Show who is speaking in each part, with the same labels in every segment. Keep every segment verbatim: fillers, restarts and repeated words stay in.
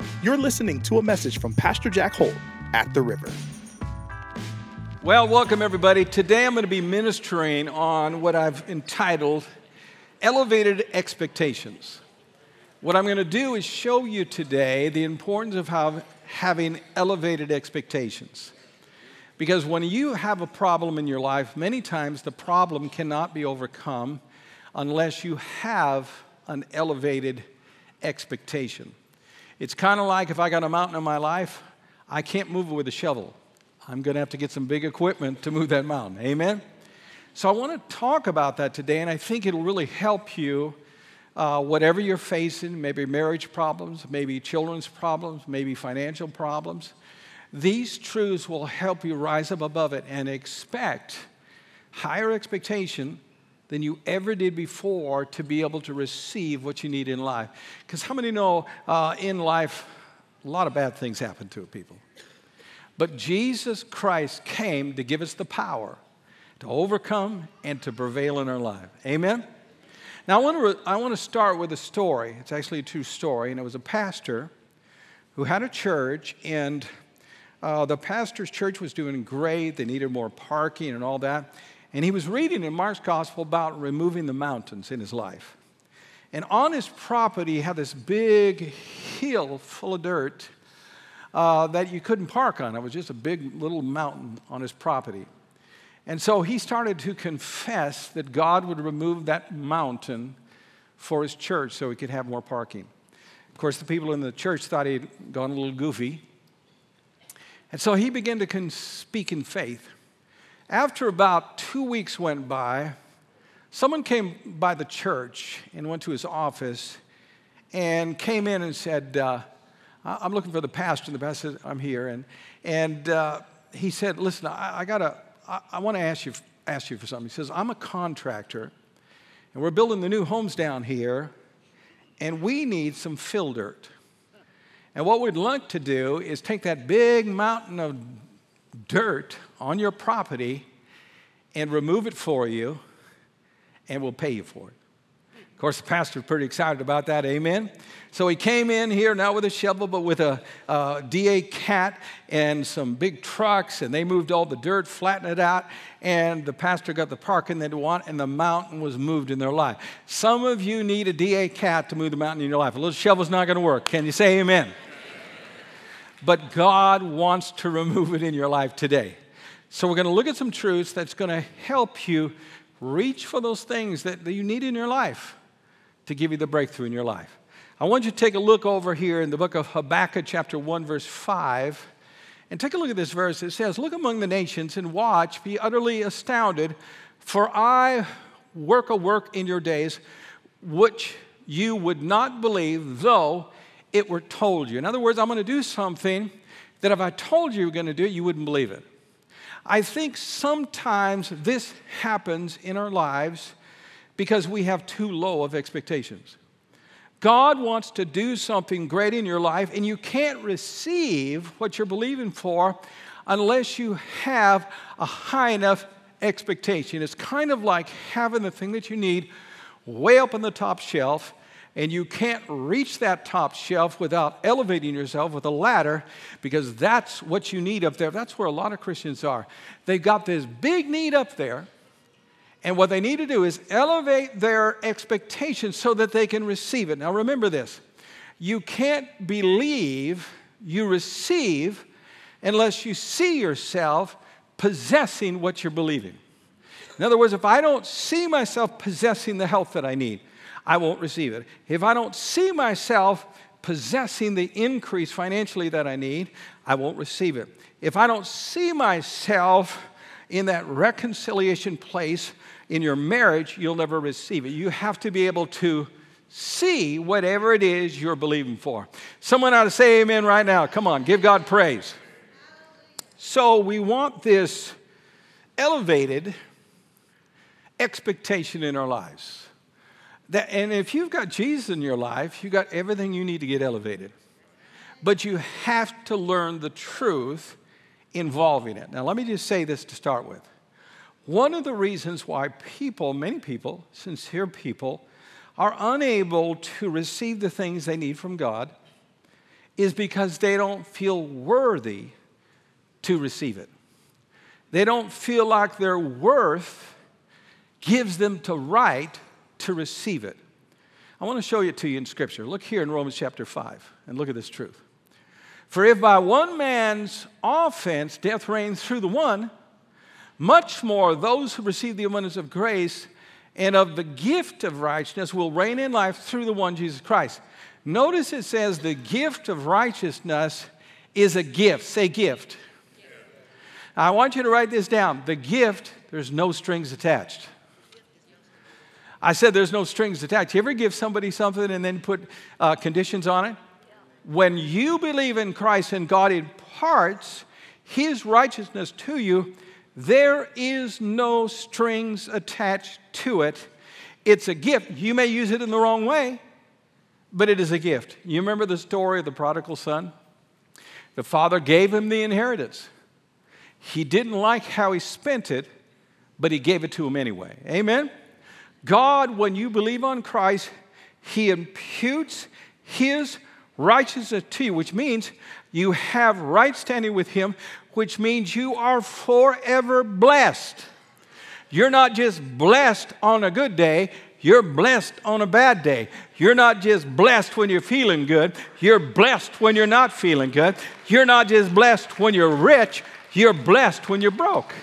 Speaker 1: You're listening to a message from Pastor Jack Holt at The River.
Speaker 2: Well, welcome everybody. Today I'm going to be ministering on what I've entitled Elevated Expectations. What I'm going to do is show you today the importance of how having elevated expectations. Because when you have a problem in your life, many times the problem cannot be overcome unless you have an elevated expectation. It's kind of like if I got a mountain in my life, I can't move it with a shovel. I'm going to have to get some big equipment to move that mountain. Amen? So I want to talk about that today, and I think it'll really help you, uh, whatever you're facing, maybe marriage problems, maybe children's problems, maybe financial problems. These truths will help you rise up above it and expect higher expectation than you ever did before to be able to receive what you need in life. Because how many know uh, in life, a lot of bad things happen to people. But Jesus Christ came to give us the power to overcome and to prevail in our life. Amen? Now, I want to, re- I want to start with a story. It's actually a true story. And it was a pastor who had a church, and uh, the pastor's church was doing great. They needed more parking and all that. And he was reading in Mark's gospel about removing the mountains in his life. And on his property, he had this big hill full of dirt uh, that you couldn't park on. It was just a big little mountain on his property. And so he started to confess that God would remove that mountain for his church so he could have more parking. Of course, the people in the church thought he'd gone a little goofy. And so he began to con- speak in faith. After about two weeks went by, someone came by the church and went to his office and came in and said, uh, I'm looking for the pastor. And the pastor said, I'm here. And, and uh, he said, listen, I, I gotta, I, I want to ask you, ask you for something. He says, I'm a contractor, and we're building the new homes down here, and we need some fill dirt. And what we'd like to do is take that big mountain of dirt on your property and remove it for you, and we'll pay you for it. Of course, the pastor's pretty excited about that, amen? So he came in here, not with a shovel, but with a uh, D A cat and some big trucks, and they moved all the dirt, flattened it out, and the pastor got the parking they want, and the mountain was moved in their life. Some of you need a D A cat to move the mountain in your life. A little shovel's not going to work. Can you say amen? But God wants to remove it in your life today. So we're going to look at some truths that's going to help you reach for those things that, that you need in your life to give you the breakthrough in your life. I want you to take a look over here in the book of Habakkuk chapter one, verse five, and take a look at this verse. It says, look among the nations and watch, be utterly astounded, for I work a work in your days which you would not believe, though it were told you. In other words, I'm going to do something that if I told you you were going to do it, you wouldn't believe it. I think sometimes this happens in our lives because we have too low of expectations. God wants to do something great in your life, and you can't receive what you're believing for unless you have a high enough expectation. It's kind of like having the thing that you need way up on the top shelf, and you can't reach that top shelf without elevating yourself with a ladder, because that's what you need up there. That's where a lot of Christians are. They've got this big need up there, and what they need to do is elevate their expectations so that they can receive it. Now remember this, you can't believe you receive unless you see yourself possessing what you're believing. In other words, if I don't see myself possessing the health that I need, I won't receive it. If I don't see myself possessing the increase financially that I need, I won't receive it. If I don't see myself in that reconciliation place in your marriage, you'll never receive it. You have to be able to see whatever it is you're believing for. Someone ought to say amen right now. Come on, give God praise. So we want this elevated expectation in our lives. That, and if you've got Jesus in your life, you've got everything you need to get elevated. But you have to learn the truth involving it. Now, let me just say this to start with. One of the reasons why people, many people, sincere people, are unable to receive the things they need from God is because they don't feel worthy to receive it. They don't feel like their worth gives them the right to receive it. I want to show it to you in Scripture. Look here in Romans chapter five, and look at this truth. For if by one man's offense death reigns through the one, much more those who receive the abundance of grace and of the gift of righteousness will reign in life through the one Jesus Christ. Notice it says the gift of righteousness is a gift. Say gift. Now, I want you to write this down. The gift, there's no strings attached. I said there's no strings attached. You ever give somebody something and then put uh, conditions on it? When you believe in Christ and God imparts His righteousness to you, there is no strings attached to it. It's a gift. You may use it in the wrong way, but it is a gift. You remember the story of the prodigal son? The father gave him the inheritance. He didn't like how he spent it, but he gave it to him anyway. Amen? God, when you believe on Christ, He imputes His righteousness to you, which means you have right standing with Him, which means you are forever blessed. You're not just blessed on a good day, you're blessed on a bad day. You're not just blessed when you're feeling good, you're blessed when you're not feeling good. You're not just blessed when you're rich, you're blessed when you're broke.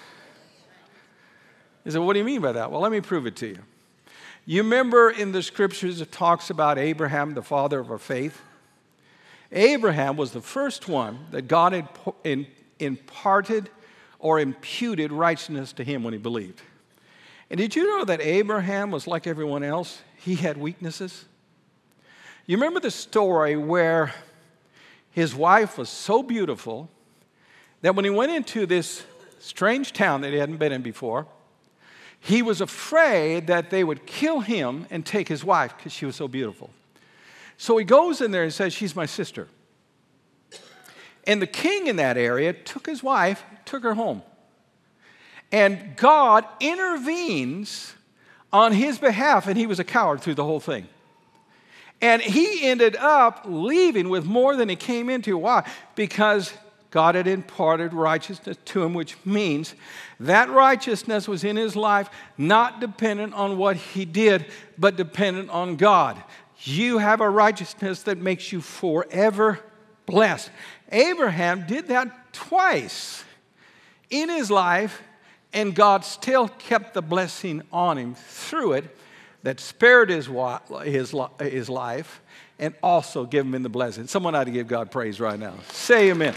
Speaker 2: You say, what do you mean by that? Well, let me prove it to you. You remember in the Scriptures it talks about Abraham, the father of our faith? Abraham was the first one that God had imparted or imputed righteousness to him when he believed. And did you know that Abraham was like everyone else? He had weaknesses. You remember the story where his wife was so beautiful that when he went into this strange town that he hadn't been in before, he was afraid that they would kill him and take his wife because she was so beautiful. So he goes in there and says, she's my sister. And the king in that area took his wife, took her home. And God intervenes on his behalf, and he was a coward through the whole thing. And he ended up leaving with more than he came into. Why? Because God had imparted righteousness to him, which means that righteousness was in his life not dependent on what he did, but dependent on God. You have a righteousness that makes you forever blessed. Abraham did that twice in his life, and God still kept the blessing on him through it that spared his, his, his life and also gave him in the blessing. Someone ought to give God praise right now. Say amen.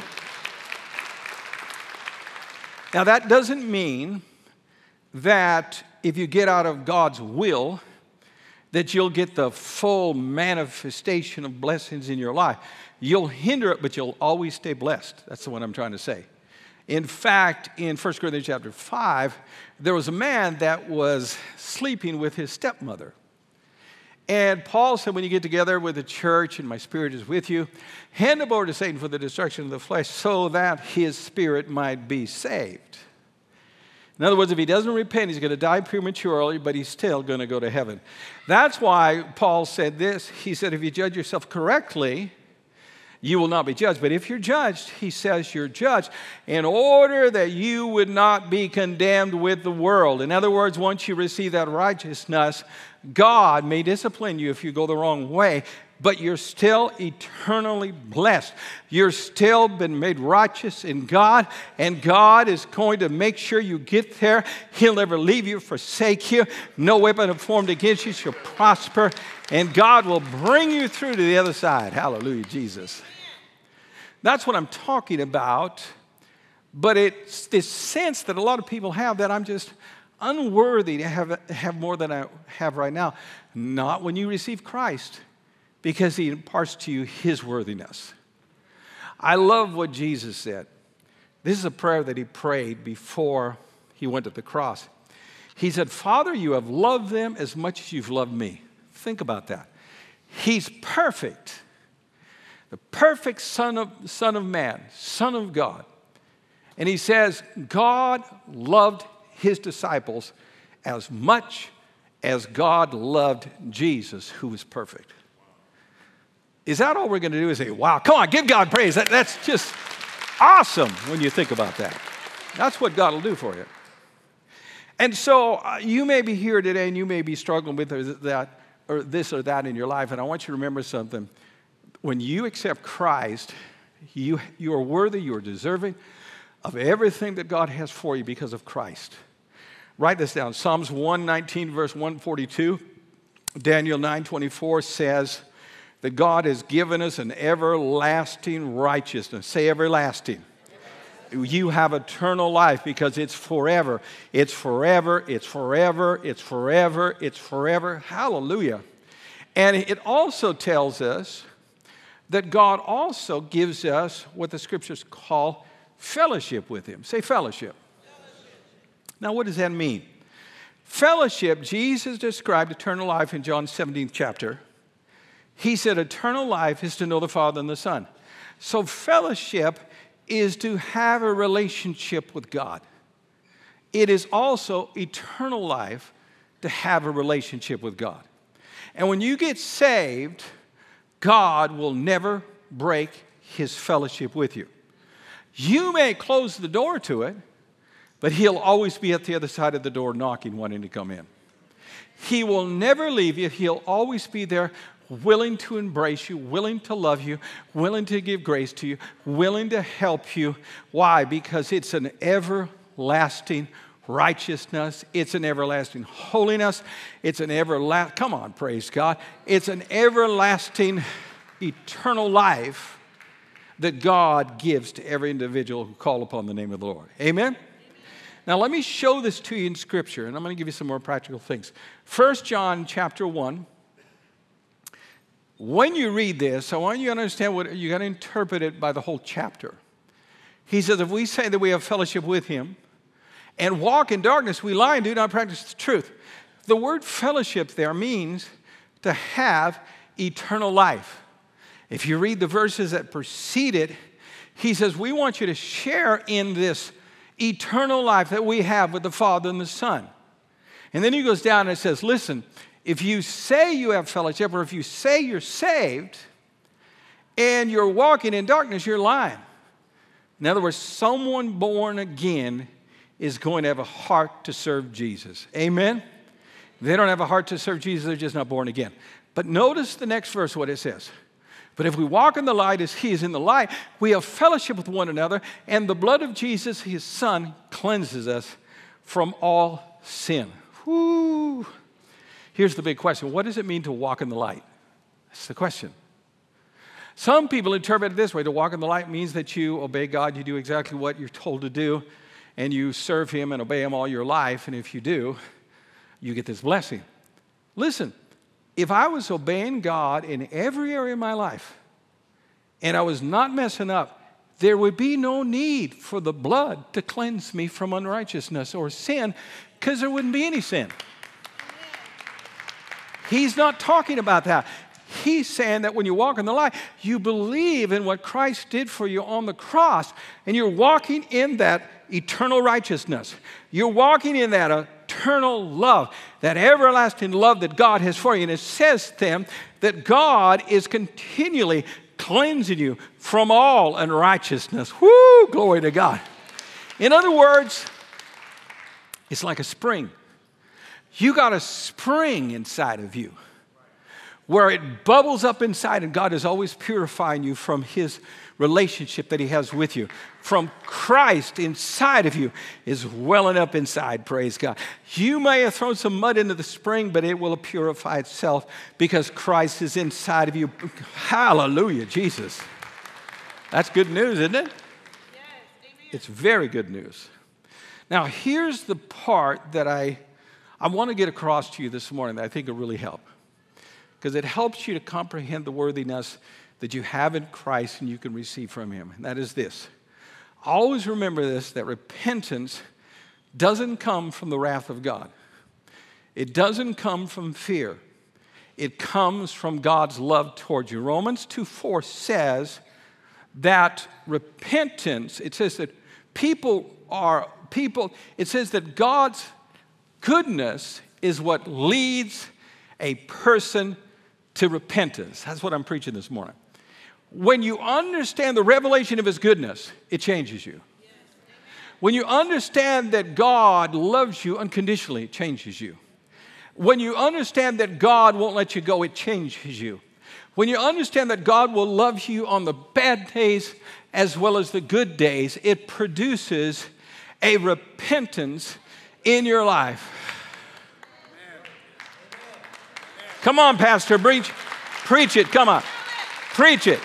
Speaker 2: Now, that doesn't mean that if you get out of God's will, that you'll get the full manifestation of blessings in your life. You'll hinder it, but you'll always stay blessed. That's what I'm trying to say. In fact, in First Corinthians chapter five, there was a man that was sleeping with his stepmother. And Paul said, when you get together with the church and my spirit is with you, hand him over to Satan for the destruction of the flesh so that his spirit might be saved. In other words, if he doesn't repent, he's going to die prematurely, but he's still going to go to heaven. That's why Paul said this. He said, if you judge yourself correctly, you will not be judged. But if you're judged, he says you're judged in order that you would not be condemned with the world. In other words, once you receive that righteousness, God may discipline you if you go the wrong way, but you're still eternally blessed. You're still been made righteous in God, and God is going to make sure you get there. He'll never leave you, forsake you. No weapon formed against you shall prosper, and God will bring you through to the other side. Hallelujah, Jesus. That's what I'm talking about, but it's this sense that a lot of people have that I'm just unworthy to have, have more than I have right now. Not when you receive Christ, because He imparts to you His worthiness. I love what Jesus said. This is a prayer that He prayed before He went to the cross. He said, Father, you have loved them as much as you've loved me. Think about that. He's perfect. The perfect Son of, Son of Man, Son of God. And He says, God loved His disciples as much as God loved Jesus, who was perfect. Is that all we're going to do is say, wow, come on, give God praise. That, that's just awesome when you think about that. That's what God will do for you. And so uh, you may be here today and you may be struggling with that or this or that in your life. And I want you to remember something. When you accept Christ, you, you are worthy, you are deserving of everything that God has for you because of Christ. Write this down. Psalms one nineteen, verse one forty-two. Daniel nine twenty-four says that God has given us an everlasting righteousness. Say everlasting. You have eternal life because it's forever. It's forever, it's forever, it's forever, it's forever. Hallelujah. And it also tells us that God also gives us what the scriptures call fellowship with him. Say fellowship. Fellowship. Now, what does that mean? Fellowship, Jesus described eternal life in John seventeenth chapter. He said eternal life is to know the Father and the Son. So fellowship is to have a relationship with God. It is also eternal life to have a relationship with God. And when you get saved, God will never break his fellowship with you. You may close the door to it, but he'll always be at the other side of the door knocking, wanting to come in. He will never leave you. He'll always be there, willing to embrace you, willing to love you, willing to give grace to you, willing to help you. Why? Because it's an everlasting righteousness. It's an everlasting holiness. It's an everlasting, come on, praise God. It's an everlasting, eternal life that God gives to every individual who call upon the name of the Lord. Amen? Now, let me show this to you in Scripture, and I'm going to give you some more practical things. First John chapter one. When you read this, I want you to understand what you got to interpret it by the whole chapter. He says, if we say that we have fellowship with him and walk in darkness, we lie and do not practice the truth. The word fellowship there means to have eternal life. If you read the verses that precede it, he says, we want you to share in this eternal life that we have with the Father and the Son. And then he goes down and says, listen, if you say you have fellowship, or if you say you're saved, and you're walking in darkness, you're lying. In other words, someone born again is going to have a heart to serve Jesus. Amen? If they don't have a heart to serve Jesus, they're just not born again. But notice the next verse, what it says. But if we walk in the light as he is in the light, we have fellowship with one another, and the blood of Jesus, his Son, cleanses us from all sin. Whoo! Here's the big question. What does it mean to walk in the light? That's the question. Some people interpret it this way. To walk in the light means that you obey God, you do exactly what you're told to do, and you serve him and obey him all your life, and if you do, you get this blessing. Listen, if I was obeying God in every area of my life, and I was not messing up, there would be no need for the blood to cleanse me from unrighteousness or sin, because there wouldn't be any sin. He's not talking about that. He's saying that when you walk in the light, you believe in what Christ did for you on the cross, and you're walking in that eternal righteousness. You're walking in that eternal love, that everlasting love that God has for you. And it says then that God is continually cleansing you from all unrighteousness. Woo! Glory to God. In other words, it's like a spring. You got a spring inside of you where it bubbles up inside, and God is always purifying you from his relationship that he has with you. From Christ inside of you is welling up inside, praise God. You may have thrown some mud into the spring, but it will purify itself because Christ is inside of you. Hallelujah, Jesus. That's good news, isn't it? Yes, amen. It's very good news. Now, here's the part that I I want to get across to you this morning that I think will really help, because it helps you to comprehend the worthiness that you have in Christ and you can receive from him. And that is this. Always remember this, that repentance doesn't come from the wrath of God. It doesn't come from fear. It comes from God's love towards you. Romans two four says that repentance, it says that people are, people, it says that God's goodness is what leads a person to repentance. That's what I'm preaching this morning. When you understand the revelation of His goodness, it changes you. When you understand that God loves you unconditionally, it changes you. When you understand that God won't let you go, it changes you. When you understand that God will love you on the bad days as well as the good days, it produces a repentance in your life. Come on, Pastor, preach, preach it, come on, preach it.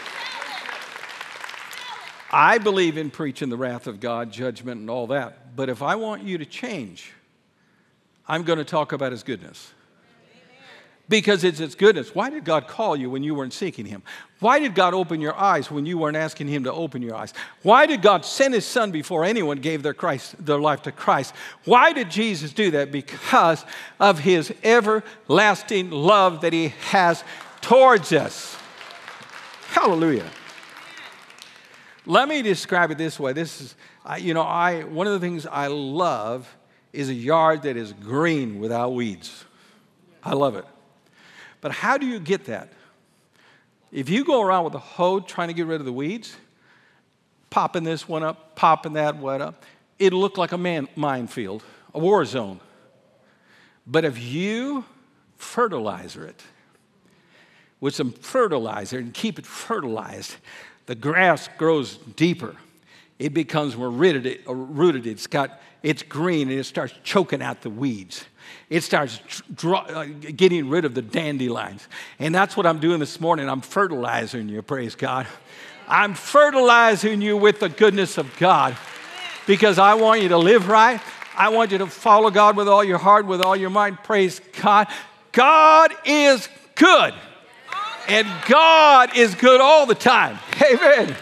Speaker 2: I believe in preaching the wrath of God, judgment, and all that. But if I want you to change, I'm going to talk about His goodness. Because it's His goodness. Why did God call you when you weren't seeking Him? Why did God open your eyes when you weren't asking Him to open your eyes? Why did God send His Son before anyone gave their, Christ, their life to Christ? Why did Jesus do that? Because of His everlasting love that He has towards us. Hallelujah. Let me describe it this way. This is, you know, I one of the things I love is a yard that is green without weeds. I love it. But how do you get that? If you go around with a hoe trying to get rid of the weeds, popping this one up, popping that one up, it'll look like a man, minefield, a war zone. But if you fertilizer it with some fertilizer and keep it fertilized, the grass grows deeper. It becomes more rooted. It's got, it's green, and it starts choking out the weeds. It starts draw, uh, getting rid of the dandelions. And that's what I'm doing this morning. I'm fertilizing you, praise God. I'm fertilizing you with the goodness of God because I want you to live right. I want you to follow God with all your heart, with all your mind. Praise God. God is good. And God is good all the time. Amen.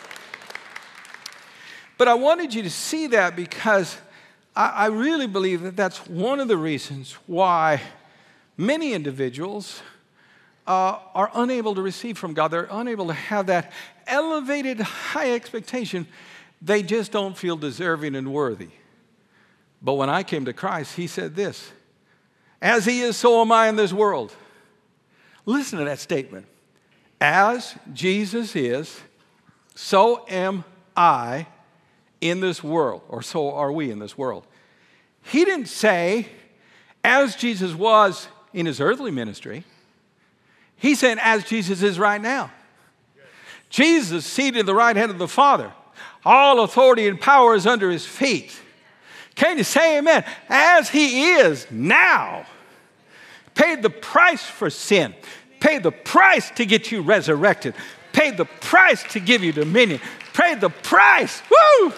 Speaker 2: But I wanted you to see that because I, I really believe that that's one of the reasons why many individuals uh, are unable to receive from God. They're unable to have that elevated high expectation. They just don't feel deserving and worthy. But when I came to Christ, He said this, as He is, so am I in this world. Listen to that statement. As Jesus is, so am I in this world, or so are we in this world. He didn't say, as Jesus was in His earthly ministry. He said, as Jesus is right now. Jesus seated at the right hand of the Father. All authority and power is under His feet. Can you say amen? As He is now. Paid the price for sin. Paid the price to get you resurrected. Paid the price to give you dominion. Paid the price. Woo!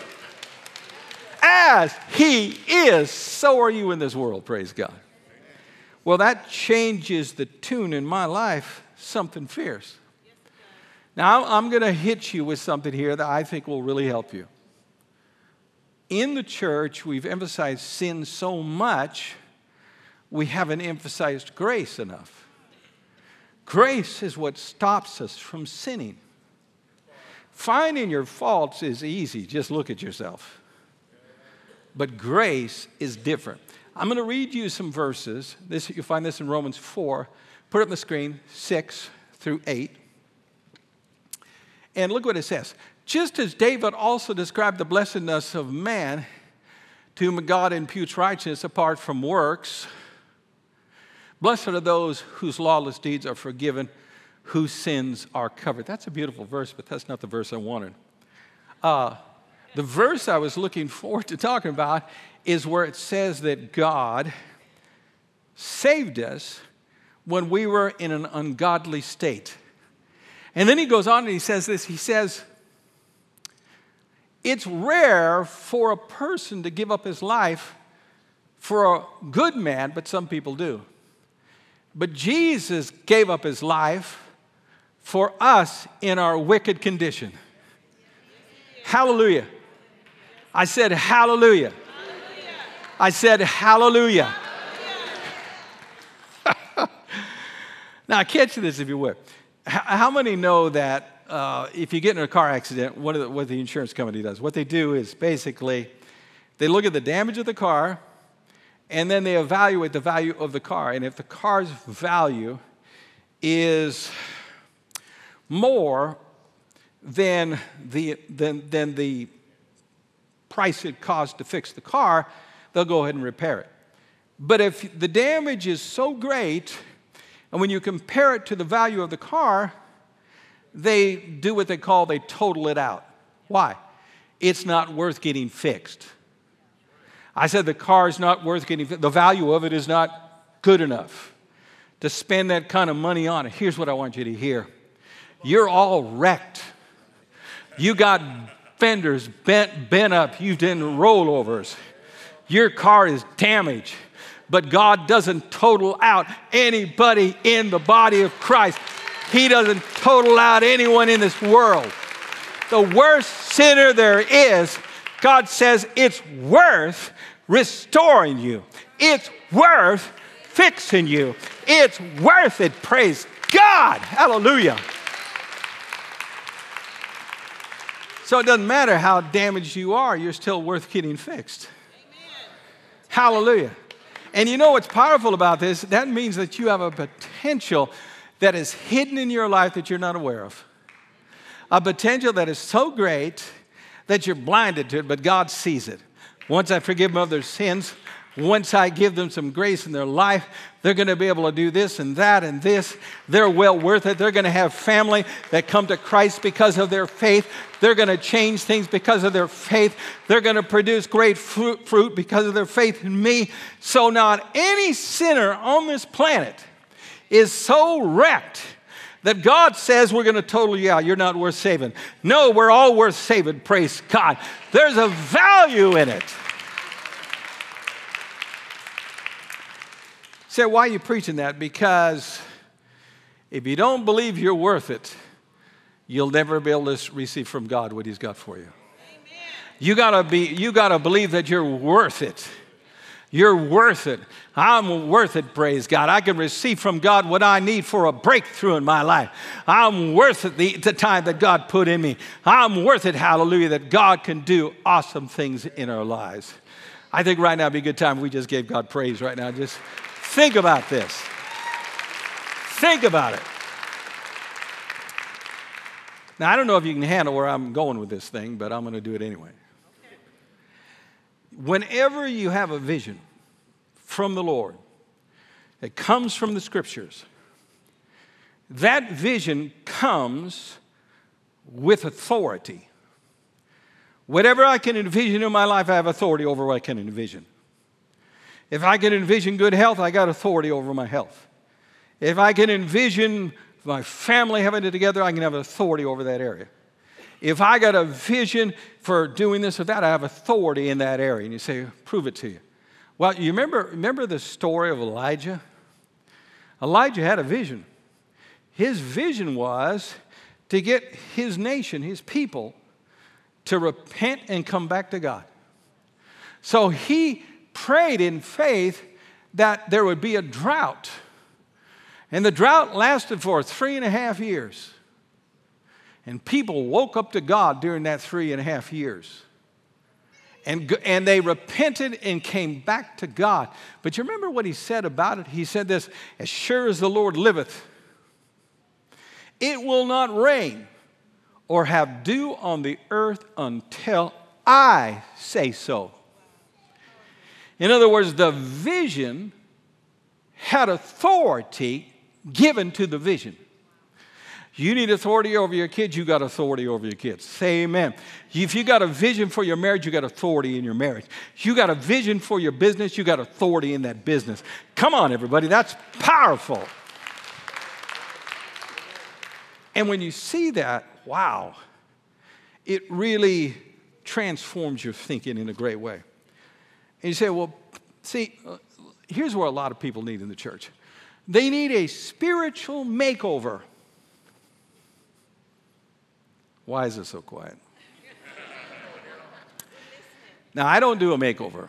Speaker 2: As He is, so are you in this world, praise God. Well, that changes the tune in my life, something fierce. Now, I'm going to hit you with something here that I think will really help you. In the church, we've emphasized sin so much, we haven't emphasized grace enough. Grace is what stops us from sinning. Finding your faults is easy. Just look at yourself. But grace is different. I'm going to read you some verses. This, you'll find this in Romans four. Put it on the screen, six through eight. And look what it says. Just as David also described the blessedness of man, to whom God imputes righteousness apart from works, blessed are those whose lawless deeds are forgiven, whose sins are covered. That's a beautiful verse, but that's not the verse I wanted. Uh, the verse I was looking forward to talking about is where it says that God saved us when we were in an ungodly state. And then he goes on and he says this. He says, it's rare for a person to give up his life for a good man, but some people do. But Jesus gave up His life for us in our wicked condition. Hallelujah. I said hallelujah. Hallelujah. I said hallelujah. Hallelujah. Now, catch this if you would. How many know that uh, if you get in a car accident, what, the, what the insurance company does, what they do is basically they look at the damage of the car, and then they evaluate the value of the car. And if the car's value is more than the, than, than the price it costs to fix the car, they'll go ahead and repair it. But if the damage is so great, and when you compare it to the value of the car, they do what they call, they total it out. Why? It's not worth getting fixed. I said the car is not worth getting fixed. The value of it is not good enough to spend that kind of money on it. Here's what I want you to hear. You're all wrecked. You got fenders bent, bent up. You've done rollovers. Your car is damaged. But God doesn't total out anybody in the body of Christ. He doesn't total out anyone in this world. The worst sinner there is, God says it's worth restoring you. It's worth fixing you. It's worth it. Praise God. Hallelujah. So it doesn't matter how damaged you are, you're still worth getting fixed. Amen. Hallelujah. And you know what's powerful about this? That means that you have a potential that is hidden in your life that you're not aware of. A potential that is so great that you're blinded to it, but God sees it. Once I forgive them of their sins, once I give them some grace in their life, they're going to be able to do this and that and this. They're well worth it. They're going to have family that come to Christ because of their faith. They're going to change things because of their faith. They're going to produce great fruit, fruit because of their faith in me. So not any sinner on this planet is so wrecked that God says we're going to total you out. You're not worth saving. No, we're all worth saving. Praise God. There's a value in it. Say, why are you preaching that? Because if you don't believe you're worth it, you'll never be able to receive from God what He's got for you. Amen. You gotta be, you gotta believe that you're worth it. You're worth it. I'm worth it, praise God. I can receive from God what I need for a breakthrough in my life. I'm worth it, the, the time that God put in me. I'm worth it, hallelujah, that God can do awesome things in our lives. I think right now would be a good time if we just gave God praise right now. Just think about this. Think about it. Now, I don't know if you can handle where I'm going with this thing, but I'm going to do it anyway. Whenever you have a vision from the Lord that comes from the Scriptures, that vision comes with authority. Whatever I can envision in my life, I have authority over what I can envision. If I can envision good health, I got authority over my health. If I can envision my family having it together, I can have authority over that area. If I got a vision for doing this or that, I have authority in that area. And you say, prove it to you. Well, you remember, remember the story of Elijah? Elijah had a vision. His vision was to get his nation, his people, to repent and come back to God. So he prayed in faith that there would be a drought. And the drought lasted for three and a half years. And people woke up to God during that three and a half years. And, and they repented and came back to God. But you remember what he said about it? He said this, as sure as the Lord liveth, it will not rain or have dew on the earth until I say so. In other words, the vision had authority given to the vision. You need authority over your kids, you got authority over your kids. Say amen. If you got a vision for your marriage, you got authority in your marriage. You got a vision for your business, you got authority in that business. Come on, everybody, that's powerful. And when you see that, wow, it really transforms your thinking in a great way. And you say, well, see, here's where a lot of people need in the church. They need a spiritual makeover. Why is it so quiet? Now, I don't do a makeover,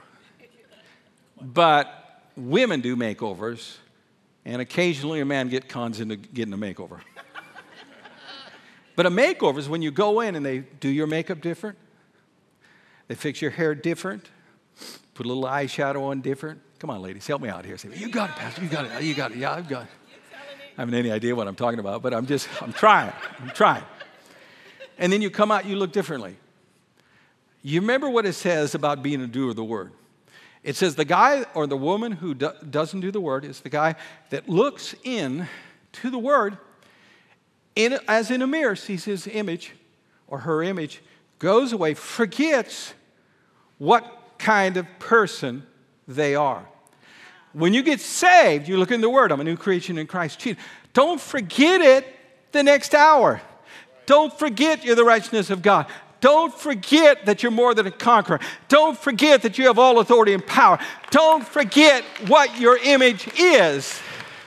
Speaker 2: but women do makeovers, and occasionally a man gets cons into getting a makeover. But a makeover is when you go in and they do your makeup different, they fix your hair different, put a little eyeshadow on different. Come on, ladies, help me out here. Say, you got it, Pastor. You got it. You got it. Yeah, I've got it. I haven't any idea what I'm talking about, but I'm just, I'm trying. I'm trying. And then you come out, you look differently. You remember what it says about being a doer of the word. It says the guy or the woman who do, doesn't do the word is the guy that looks in to the word in, as in a mirror, sees his image or her image, goes away, forgets what kind of person they are. When you get saved, you look in the Word. I'm a new creation in Christ Jesus. Don't forget it the next hour. Don't forget you're the righteousness of God. Don't forget that you're more than a conqueror. Don't forget that you have all authority and power. Don't forget what your image is.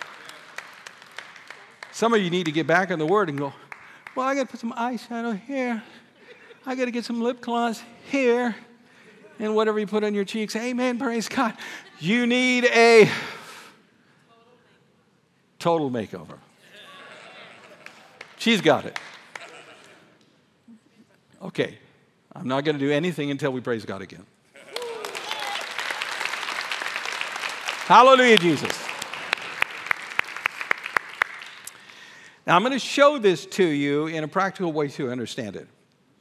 Speaker 2: Some of you need to get back in the Word and go, well, I got to put some eyeshadow here. I got to get some lip gloss here. And whatever you put on your cheeks, amen, praise God. You need a total makeover. She's got it. Okay, I'm not going to do anything until we praise God again. Hallelujah, Jesus. Now, I'm going to show this to you in a practical way to understand it.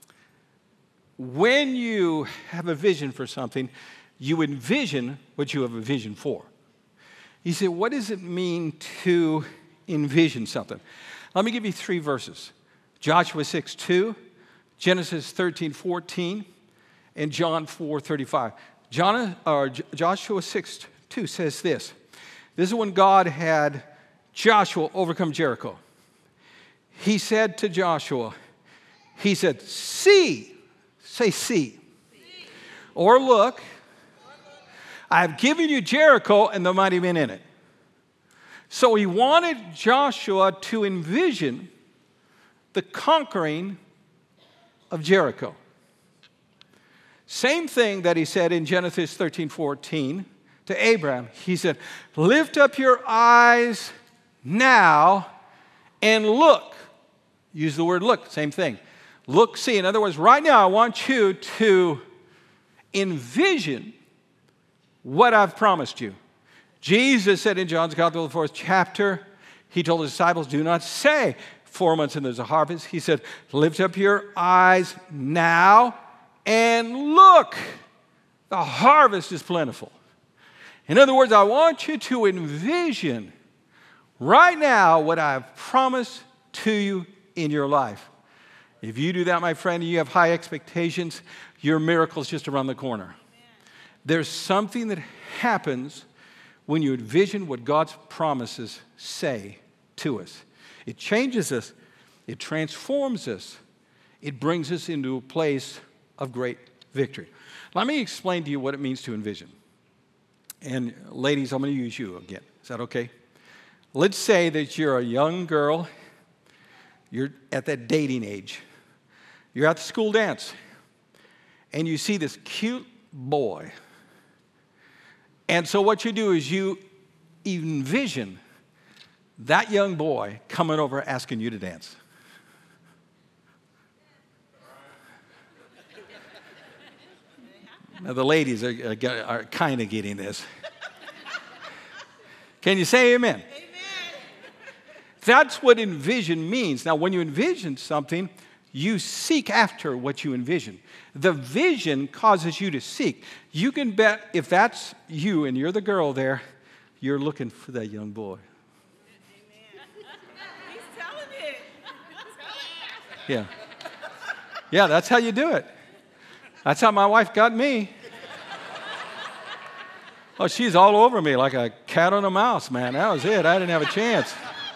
Speaker 2: When you have a vision for something, you envision what you have a vision for. You say, what does it mean to envision something? Let me give you three verses. Joshua six two, Genesis thirteen fourteen, and John four thirty-five. John, or Joshua six two says this. This is when God had Joshua overcome Jericho. He said to Joshua, he said, see, say see, see. Or look, I have given you Jericho and the mighty men in it. So he wanted Joshua to envision the conquering of Jericho. Same thing that he said in Genesis thirteen fourteen to Abraham. He said, lift up your eyes now and look. Use the word look, same thing. Look, see. In other words, right now I want you to envision what I've promised you. Jesus said in John's Gospel, the fourth chapter, he told his disciples, do not say four months and there's a harvest. He said, lift up your eyes now and look. The harvest is plentiful. In other words, I want you to envision right now what I've promised to you in your life. If you do that, my friend, and you have high expectations, your miracle's just around the corner. Amen. There's something that happens when you envision what God's promises say to us. It changes us. It transforms us. It brings us into a place of great victory. Let me explain to you what it means to envision. And ladies, I'm going to use you again. Is that okay? Let's say that you're a young girl. You're at that dating age. You're at the school dance. And you see this cute boy. And so what you do is you envision that young boy coming over asking you to dance. Now, the ladies are, are, are kind of getting this. Can you say amen? Amen. That's what envision means. Now, when you envision something, you seek after what you envision. The vision causes you to seek. You can bet if that's you and you're the girl there, you're looking for that young boy.
Speaker 3: Amen. He's telling it.
Speaker 2: Yeah. Yeah, that's how you do it. That's how my wife got me. Oh, she's all over me like a cat on a mouse, man. That was it. I didn't have a chance.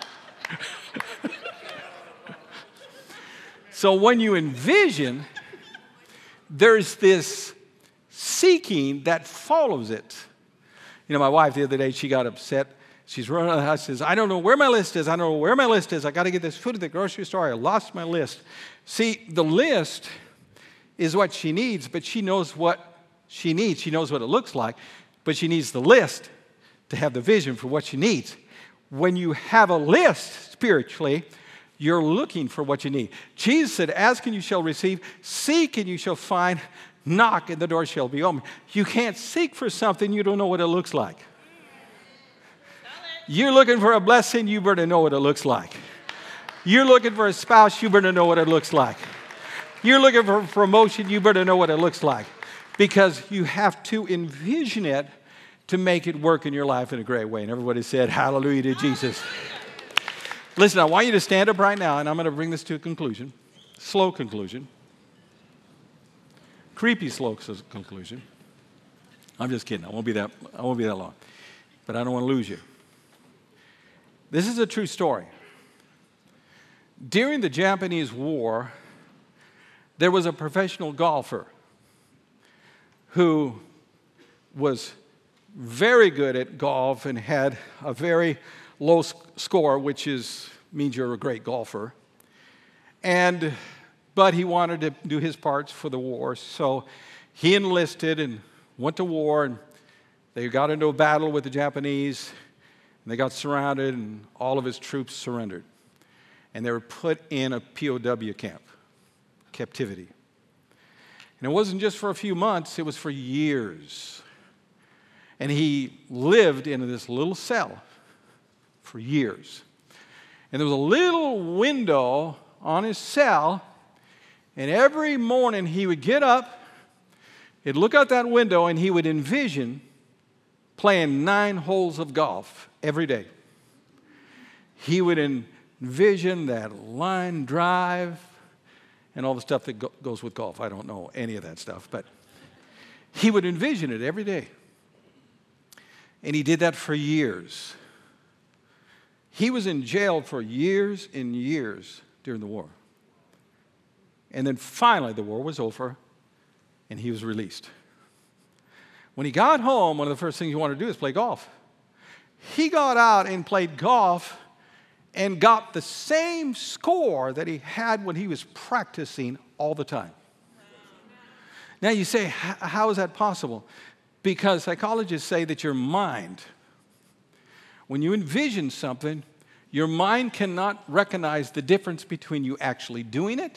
Speaker 2: So when you envision, there's this seeking that follows it. You know, my wife the other day, she got upset. She's running around the house, says, I don't know where my list is. I don't know where my list is. I got to get this food at the grocery store. I lost my list. See, the list is what she needs, but she knows what she needs. She knows what it looks like, but she needs the list to have the vision for what she needs. When you have a list spiritually, you're looking for what you need. Jesus said, ask and you shall receive, seek and you shall find, knock and the door shall be open. You can't seek for something you don't know what it looks like. You're looking for a blessing, you better know what it looks like. You're looking for a spouse, you better know what it looks like. You're looking for a promotion, you better know what it looks like. Because you have to envision it to make it work in your life in a great way. And everybody said, hallelujah to Jesus. Listen, I want you to stand up right now, and I'm going to bring this to a conclusion. Slow conclusion. Creepy slow conclusion. I'm just kidding. I won't be that, I won't be that long. But I don't want to lose you. This is a true story. During the Japanese War, there was a professional golfer who was very good at golf and had a very low score, which is means you're a great golfer. And but he wanted to do his parts for the war, so he enlisted and went to war, and they got into a battle with the Japanese, and they got surrounded, and all of his troops surrendered. And they were put in a P O W camp, captivity. And it wasn't just for a few months, it was for years. And he lived in this little cell for years. And there was a little window on his cell, and every morning he would get up, he'd look out that window, and he would envision playing nine holes of golf every day. He would envision that line drive and all the stuff that go- goes with golf. I don't know any of that stuff, but he would envision it every day. And he did that for years. He was in jail for years and years during the war. And then finally the war was over and he was released. When he got home, one of the first things he wanted to do is play golf. He got out and played golf and got the same score that he had when he was practicing all the time. Now you say, how is that possible? Because psychologists say that your mind, when you envision something, your mind cannot recognize the difference between you actually doing it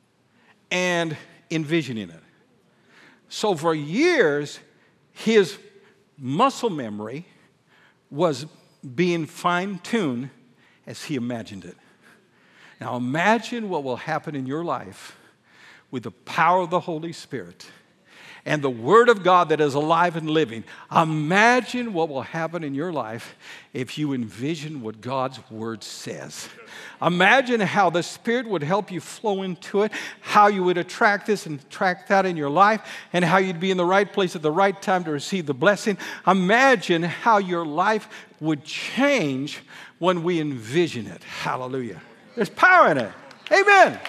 Speaker 2: and envisioning it. So for years, his muscle memory was being fine-tuned as he imagined it. Now imagine what will happen in your life with the power of the Holy Spirit and the Word of God that is alive and living. Imagine what will happen in your life if you envision what God's Word says. Imagine how the Spirit would help you flow into it, how you would attract this and attract that in your life, and how you'd be in the right place at the right time to receive the blessing. Imagine how your life would change when we envision it. Hallelujah. There's power in it. Amen.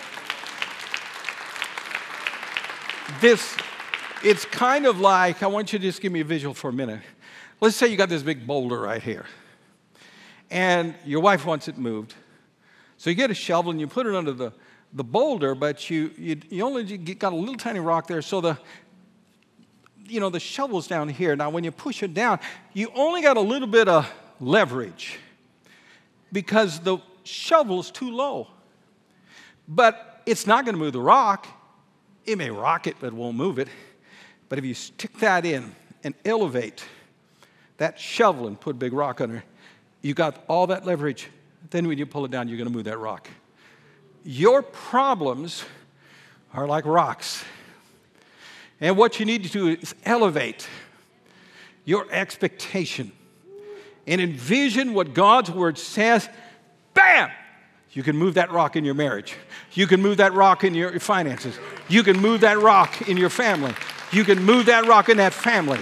Speaker 2: This, it's kind of like, I want you to just give me a visual for a minute. Let's say you got this big boulder right here, and your wife wants it moved. So you get a shovel and you put it under the, the boulder, but you, you you only get, got a little tiny rock there, so the you know the shovel's down here. Now when you push it down, you only got a little bit of leverage because the shovel's too low. But it's not going to move the rock. It may rock it, but it won't move it. But if you stick that in and elevate that shovel and put a big rock under, you got all that leverage. Then when you pull it down, you're going to move that rock. Your problems are like rocks. And what you need to do is elevate your expectation and envision what God's Word says. Bam! You can move that rock in your marriage. You can move that rock in your finances. You can move that rock in your family. You can move that rock in that family.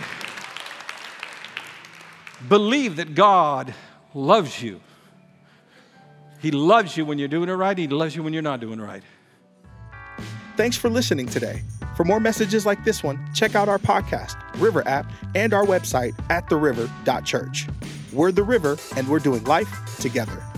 Speaker 2: Believe that God loves you. He loves you when you're doing it right. He loves you when you're not doing it right.
Speaker 1: Thanks for listening today. For more messages like this one, check out our podcast, River app, and our website at the river dot church. We're the River, and we're doing life together.